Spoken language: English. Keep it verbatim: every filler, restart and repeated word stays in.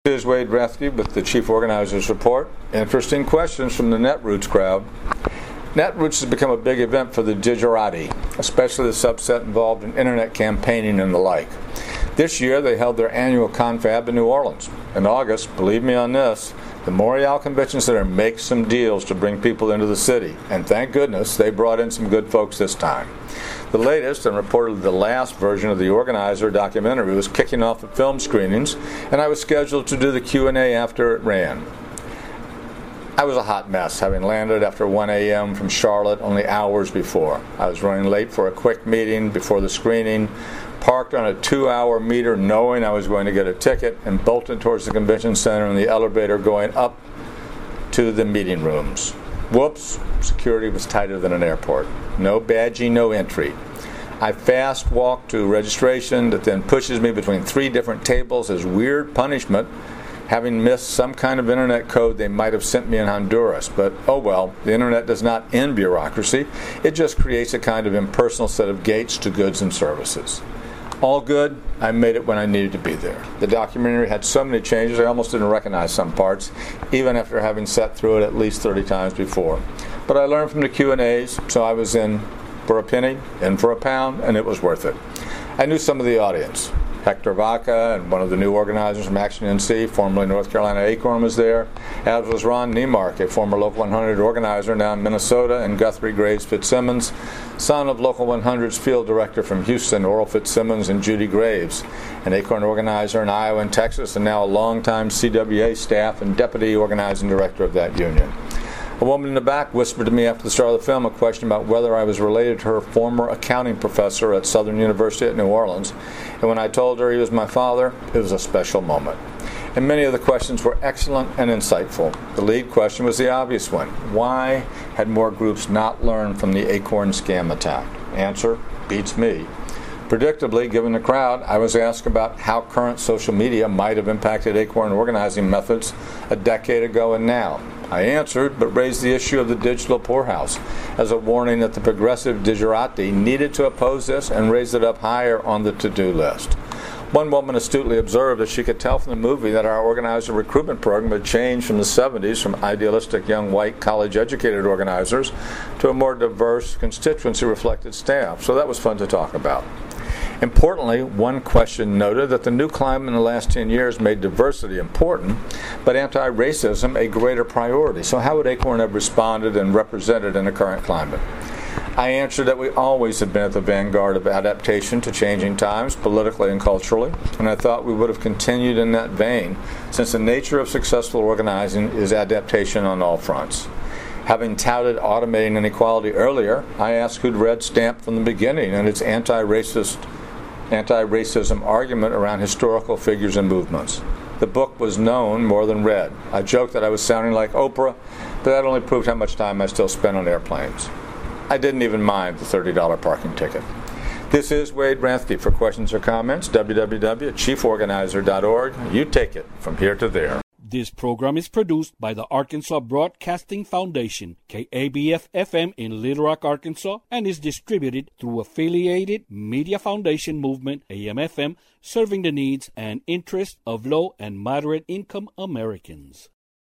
This is Wade Rathke with the Chief Organizers Report. Interesting questions from the Netroots crowd. Netroots has become a big event for the Digerati, especially the subset involved in internet campaigning and the like. This year they held their annual confab in New Orleans. In August, believe me on this, the Montreal Convention Center makes some deals to bring people into the city, and thank goodness they brought in some good folks this time. The latest, and reportedly the last version of the Organizer documentary, was kicking off at film screenings, and I was scheduled to do the Q and A after it ran. I was a hot mess, having landed after one a.m. from Charlotte only hours before. I was running late for a quick meeting before the screening, parked on a two-hour meter knowing I was going to get a ticket, and bolted towards the convention center in the elevator going up to the meeting rooms. Whoops, security was tighter than an airport. No badging, no entry. I fast walk to registration that then pushes me between three different tables as weird punishment, having missed some kind of internet code they might have sent me in Honduras. But oh well, the internet does not end bureaucracy. It just creates a kind of impersonal set of gates to goods and services. All good, I made it when I needed to be there. The documentary had so many changes I almost didn't recognize some parts, even after having sat through it at least thirty times before. But I learned from the Q and A's, so I was in for a penny, in for a pound, and it was worth it. I knew some of the audience. Hector Vaca and one of the new organizers from Action N C, formerly North Carolina Acorn, was there, as was Ron Niemark, a former Local one hundred organizer now in Minnesota, and Guthrie Graves Fitzsimmons, son of Local one hundred's field director from Houston, Oral Fitzsimmons, and Judy Graves, an Acorn organizer in Iowa and Texas, and now a longtime C W A staff and deputy organizing director of that union. A woman in the back whispered to me after the start of the film a question about whether I was related to her former accounting professor at Southern University at New Orleans, and when I told her he was my father, it was a special moment. And many of the questions were excellent and insightful. The lead question was the obvious one. Why had more groups not learned from the Acorn scam attack? Answer, beats me. Predictably, given the crowd, I was asked about how current social media might have impacted Acorn organizing methods a decade ago and now. I answered, but raised the issue of the digital poorhouse as a warning that the progressive Digerati needed to oppose this and raise it up higher on the to-do list. One woman astutely observed that she could tell from the movie that our organizer recruitment program had changed from the seventies from idealistic young white college-educated organizers to a more diverse, constituency-reflected staff. So that was fun to talk about. Importantly, one question noted that the new climate in the last ten years made diversity important, but anti-racism a greater priority. So how would Acorn have responded and represented in the current climate? I answered that we always have been at the vanguard of adaptation to changing times, politically and culturally, and I thought we would have continued in that vein, since the nature of successful organizing is adaptation on all fronts. Having touted automating inequality earlier, I asked who'd read Stamp from the beginning and its anti-racist, anti-racism argument around historical figures and movements. The book was known more than read. I joked that I was sounding like Oprah, but that only proved how much time I still spent on airplanes. I didn't even mind the thirty dollars parking ticket. This is Wade Rathke. For questions or comments, w w w dot chief organizer dot org. You take it from here to there. This program is produced by the Arkansas Broadcasting Foundation, K A B F F M in Little Rock, Arkansas, and is distributed through Affiliated Media Foundation Movement, A M F M, serving the needs and interests of low and moderate income Americans.